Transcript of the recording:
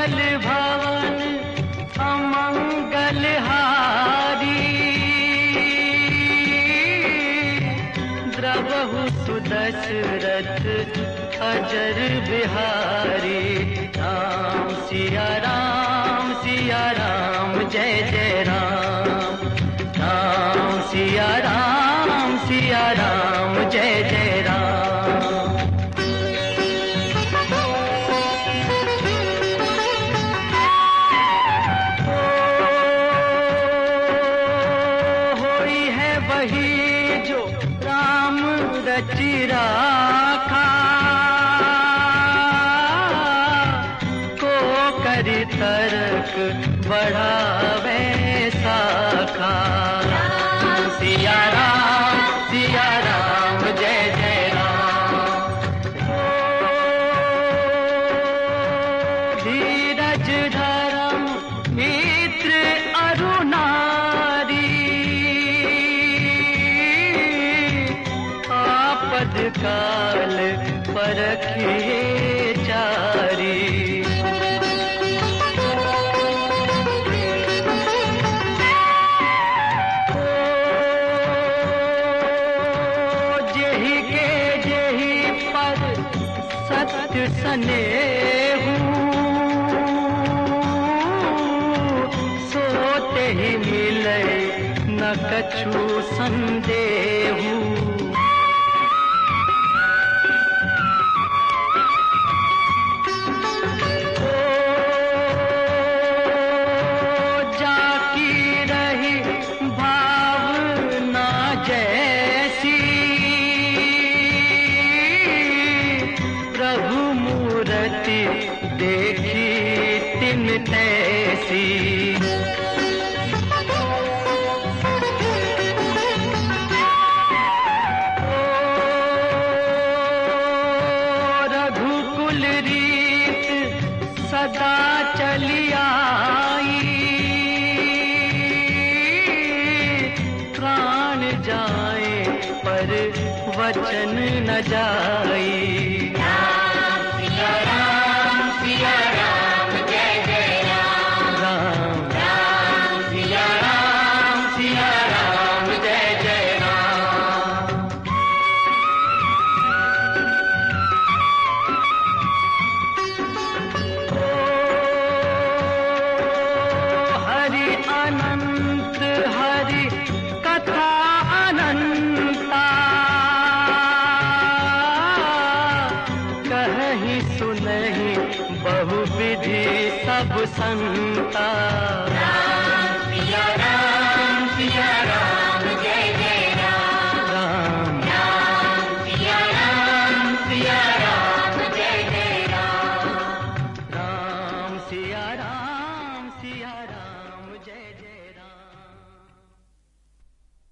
मंगल भवन अमंगल हारी, द्रवहु सुदशरथ अजर बिहारी। राम सिया राम जय जय राम। राम सिया राम जय जय राम। होई है वही जो राम रचि राखा, को करि तर्क बढ़ावे साखा। सिया राम जय जय राम। धीरज धर्म मित्र अरु नारी, आपद काल परखिए चारी। सत्य स्नेहु सोते ही मिले न कछु संदेहु। जाकी रही भावना जैसी, प्रभु मूर्ति देखी तिन तैसी। रघुकुल रीत सदा चली आई, प्राण जाए पर वचन न जाई। बहुविधि सब संता।